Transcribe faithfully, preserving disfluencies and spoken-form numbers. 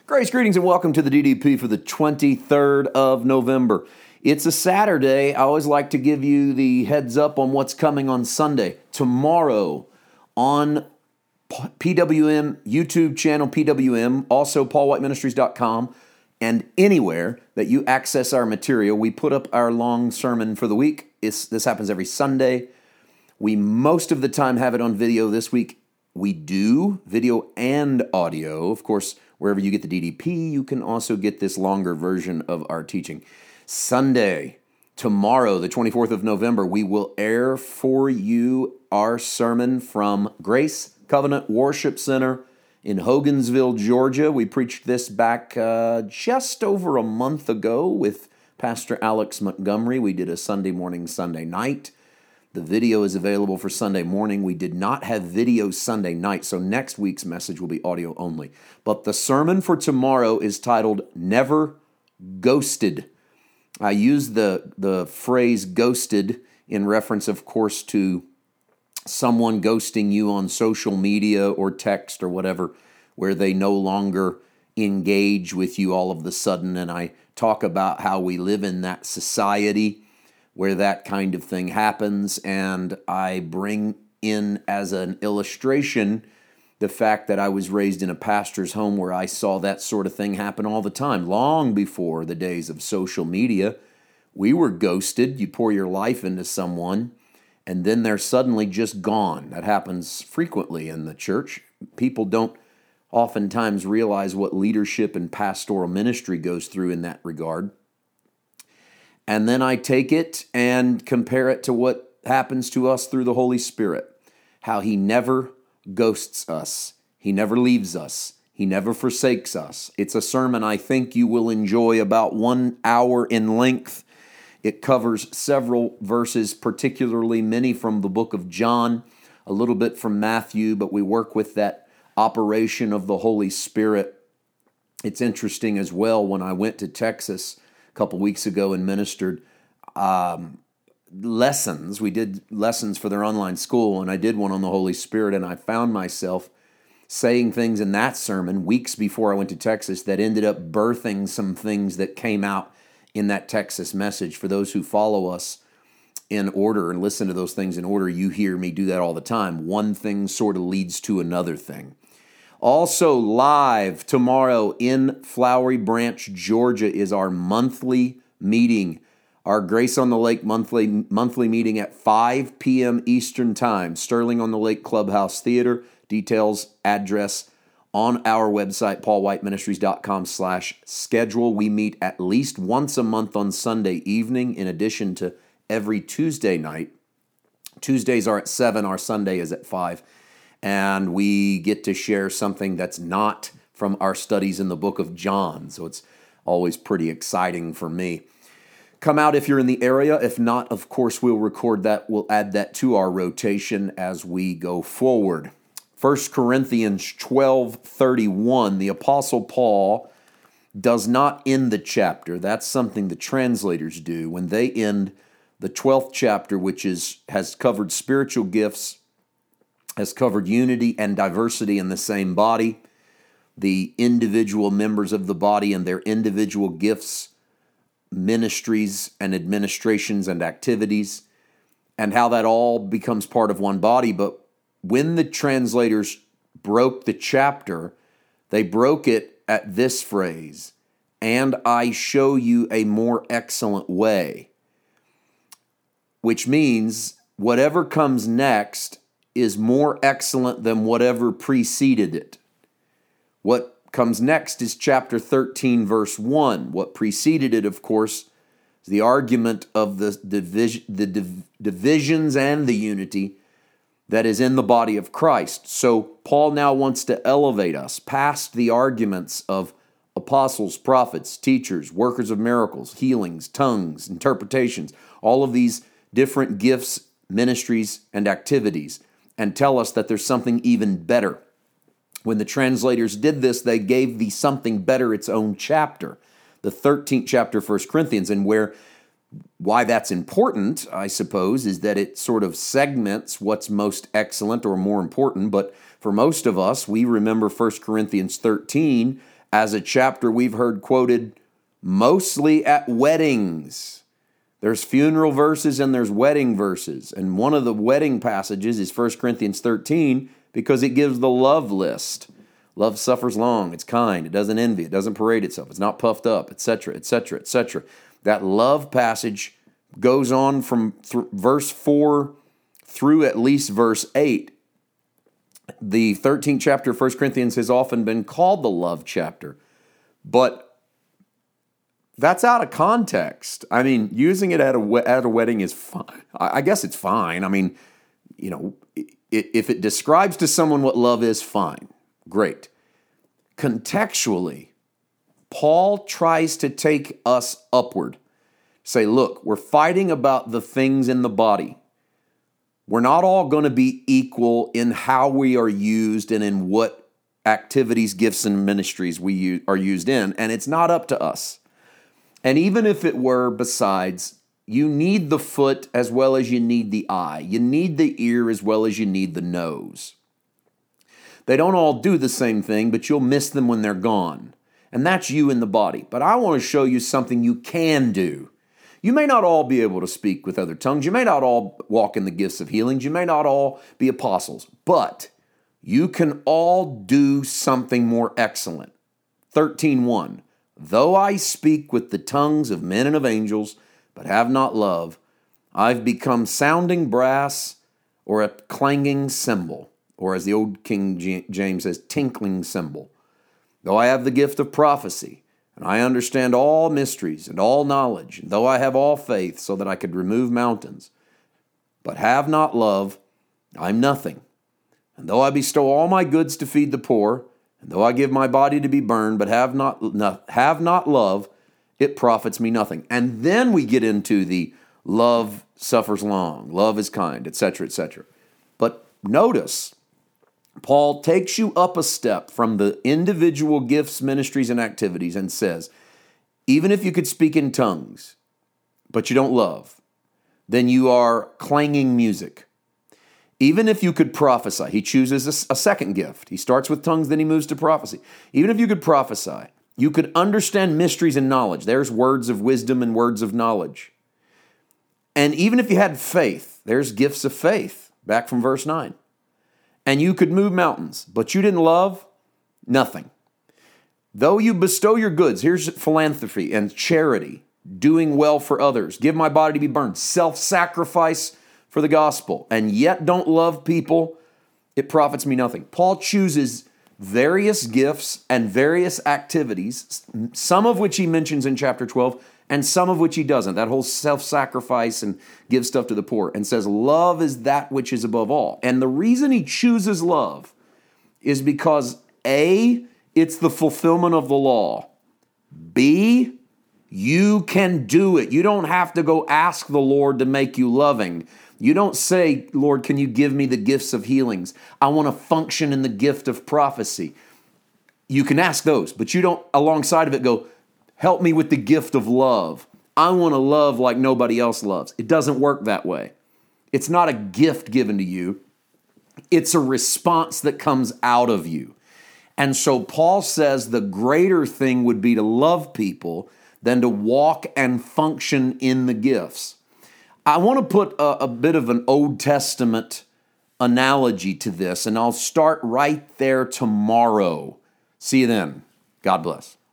Grace, greetings, and welcome to the D D P for the twenty-third of November. It's a Saturday. I always like to give you the heads up on what's coming on Sunday. Tomorrow on P W M YouTube channel, P W M, also paul white ministries dot com, and anywhere that you access our material, we put up our long sermon for the week. It's, this happens every Sunday. We most of the time have it on video. This week we do video and audio. Of course, wherever you get the D D P, you can also get this longer version of our teaching. Sunday, tomorrow, the twenty-fourth of November, we will air for you our sermon from Grace Covenant Worship Center in Hogansville, Georgia. We preached this back uh, just over a month ago with Pastor Alex Montgomery. We did a Sunday morning, Sunday night. The video is available for Sunday morning. We did not have video Sunday night, so next week's message will be audio only. But the sermon for tomorrow is titled, Never Ghosted. I use the, the phrase ghosted in reference, of course, to someone ghosting you on social media or text or whatever, where they no longer engage with you all of the sudden. And I talk about how we live in that society where that kind of thing happens, and I bring in as an illustration the fact that I was raised in a pastor's home where I saw that sort of thing happen all the time. Long before the days of social media, we were ghosted. You pour your life into someone, and then they're suddenly just gone. That happens frequently in the church. People don't oftentimes realize what leadership and pastoral ministry goes through in that regard. And then I take it and compare it to what happens to us through the Holy Spirit, how He never ghosts us. He never leaves us. He never forsakes us. It's a sermon I think you will enjoy, about one hour in length. It covers several verses, particularly many from the book of John, a little bit from Matthew, but we work with that operation of the Holy Spirit. It's interesting as well, when I went to Texas couple weeks ago and ministered um, lessons. We did lessons for their online school, and I did one on the Holy Spirit, and I found myself saying things in that sermon weeks before I went to Texas that ended up birthing some things that came out in that Texas message. For those who follow us in order and listen to those things in order, you hear me do that all the time. One thing sort of leads to another thing. Also live tomorrow in Flowery Branch, Georgia, is our monthly meeting, our Grace on the Lake monthly monthly meeting at five p.m. Eastern Time, Sterling on the Lake Clubhouse Theater. Details, address on our website, paul white ministries dot com slash schedule. We meet at least once a month on Sunday evening, in addition to every Tuesday night. Tuesdays are at seven, our Sunday is at five. And we get to share something that's not from our studies in the book of John. So it's always pretty exciting for me. Come out if you're in the area. If not, of course, we'll record that. We'll add that to our rotation as we go forward. First Corinthians twelve thirty-one, the Apostle Paul does not end the chapter. That's something the translators do. When they end the twelfth chapter, which is has covered spiritual gifts, has covered unity and diversity in the same body, the individual members of the body and their individual gifts, ministries and administrations and activities, and how that all becomes part of one body. But when the translators broke the chapter, they broke it at this phrase, "And I show you a more excellent way," which means whatever comes next is more excellent than whatever preceded it. What comes next is chapter thirteen, verse one. What preceded it, of course, is the argument of the, divis- the div- divisions and the unity that is in the body of Christ. So Paul now wants to elevate us past the arguments of apostles, prophets, teachers, workers of miracles, healings, tongues, interpretations, all of these different gifts, ministries, and activities, and tell us that there's something even better. When the translators did this, they gave the something better its own chapter, the thirteenth chapter of First Corinthians, and where why that's important, I suppose, is that it sort of segments what's most excellent or more important. But for most of us, we remember First Corinthians thirteen as a chapter we've heard quoted mostly at weddings. There's funeral verses and there's wedding verses. And one of the wedding passages is First Corinthians thirteen because it gives the love list. Love suffers long, it's kind, it doesn't envy, it doesn't parade itself, it's not puffed up, et cetera, et cetera, et cetera. That love passage goes on from th- verse four through at least verse eight. The thirteenth chapter of First Corinthians has often been called the love chapter, but that's out of context. I mean, using it at a, at a wedding is fine. I guess it's fine. I mean, you know, if it describes to someone what love is, fine. Great. Contextually, Paul tries to take us upward. Say, look, we're fighting about the things in the body. We're not all going to be equal in how we are used and in what activities, gifts, and ministries we use, are used in, and it's not up to us. And even if it were, besides, you need the foot as well as you need the eye. You need the ear as well as you need the nose. They don't all do the same thing, but you'll miss them when they're gone. And that's you in the body. But I want to show you something you can do. You may not all be able to speak with other tongues. You may not all walk in the gifts of healings. You may not all be apostles. But you can all do something more excellent. thirteen one. Though I speak with the tongues of men and of angels, but have not love, I've become sounding brass or a clanging cymbal, or as the old King James says, tinkling cymbal. Though I have the gift of prophecy, and I understand all mysteries and all knowledge, and though I have all faith so that I could remove mountains, but have not love, I'm nothing. And though I bestow all my goods to feed the poor, and though I give my body to be burned, but have not, not have not love, it profits me nothing. And then we get into the love suffers long, love is kind, et cetera, et cetera. But notice, Paul takes you up a step from the individual gifts, ministries, and activities and says, even if you could speak in tongues, but you don't love, then you are clanging music. Even if you could prophesy, he chooses a, a second gift. He starts with tongues, then he moves to prophecy. Even if you could prophesy, you could understand mysteries and knowledge. There's words of wisdom and words of knowledge. And even if you had faith, there's gifts of faith, back from verse nine. And you could move mountains, but you didn't love, nothing. Though you bestow your goods, here's philanthropy and charity, doing well for others, give my body to be burned, self-sacrifice for the gospel, and yet don't love people, it profits me nothing. Paul chooses various gifts and various activities, some of which he mentions in chapter twelve, and some of which he doesn't. That whole self-sacrifice and give stuff to the poor, and says love is that which is above all. And the reason he chooses love is because A, it's the fulfillment of the law. B, you can do it. You don't have to go ask the Lord to make you loving. You don't say, Lord, can you give me the gifts of healings? I want to function in the gift of prophecy. You can ask those, but you don't, alongside of it, go, help me with the gift of love. I want to love like nobody else loves. It doesn't work that way. It's not a gift given to you. It's a response that comes out of you. And so Paul says the greater thing would be to love people than to walk and function in the gifts. I want to put a, a bit of an Old Testament analogy to this, and I'll start right there tomorrow. See you then. God bless.